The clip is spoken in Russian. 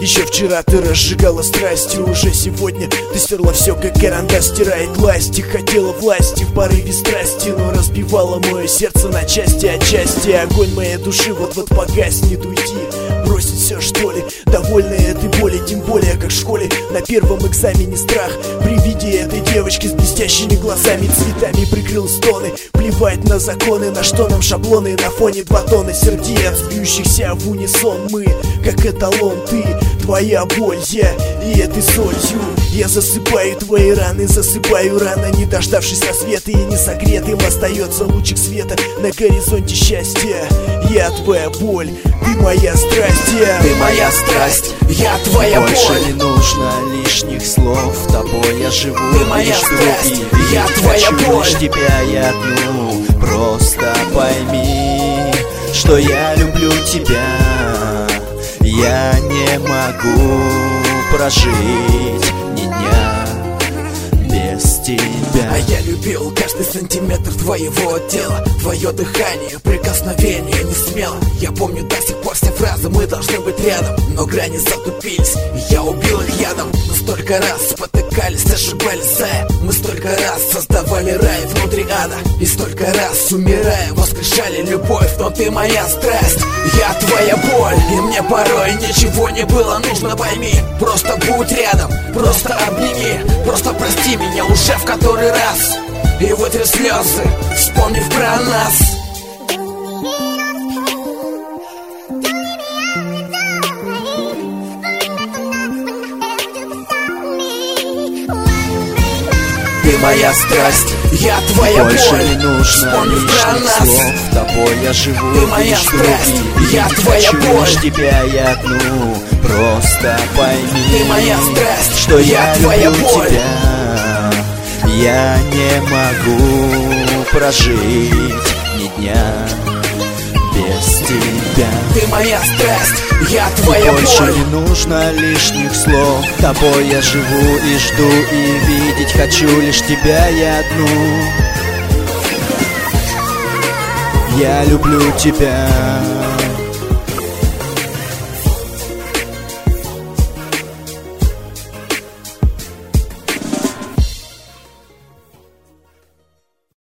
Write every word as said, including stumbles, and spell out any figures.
Еще вчера ты разжигала страсти, уже сегодня ты стерла все, как карандаш стирает власти. Хотела власти в порыве страсти, но разбивала мое сердце на части, отчасти. Огонь моей души вот-вот погаснет, уйти, бросить все, что ли? Довольна этой боли, тем более как в школе на первом экзамене страх при виде этой девочки с блестящими глазами, цветами прикрыл стоны. Плевать на законы, на что нам шаблоны, на фоне два тона сердец, бьющихся в унисон. Мы, как эталон, ты, твоя боль, я и этой солью. Я засыпаю твои раны, засыпаю рано, не дождавшись рассвета, и не согретым остается лучик света на горизонте счастья. Я твоя боль, ты моя страсть, я. Ты моя страсть, я твоя Больше боль. не нужно лишних слов, тобой я живу. Ты моя страсть, я твоя боль. Лишь тебя я одну, просто пойми, что я люблю тебя. Я не могу прожить ни дня без тебя. А я любил каждый сантиметр твоего тела, твое дыхание, прикосновение не смело. Я помню до сих пор все фразы, мы должны быть рядом, но грани затупились, и я убил их ядом. Мы столько раз спотыкались, ошибались, зая. Мы столько раз создавали рай внутри ада, и столько раз, умирая, воскрешали любовь. Но ты моя страсть, я твоя боль, и мне порой ничего не было нужно, пойми. Просто будь рядом, просто обними, просто прости меня уже в который раз, и вытри слезы, вспомнив про нас. Ты моя страсть, я твоя Больше боль. не нужно Вспомнив про лишних нас. слов, тобой я живу. Ты моя лишь страсть, других. я твоя Хочу боль. лишь тебя я одну, просто пойми, Ты моя страсть, что я я твоя люблю боль. тебя. Я не могу прожить ни дня без тебя. Ты моя страсть, я твоя Больше боль. не нужно лишних слов, тобой я живу и жду, и видеть хочу лишь тебя я одну. Я люблю тебя.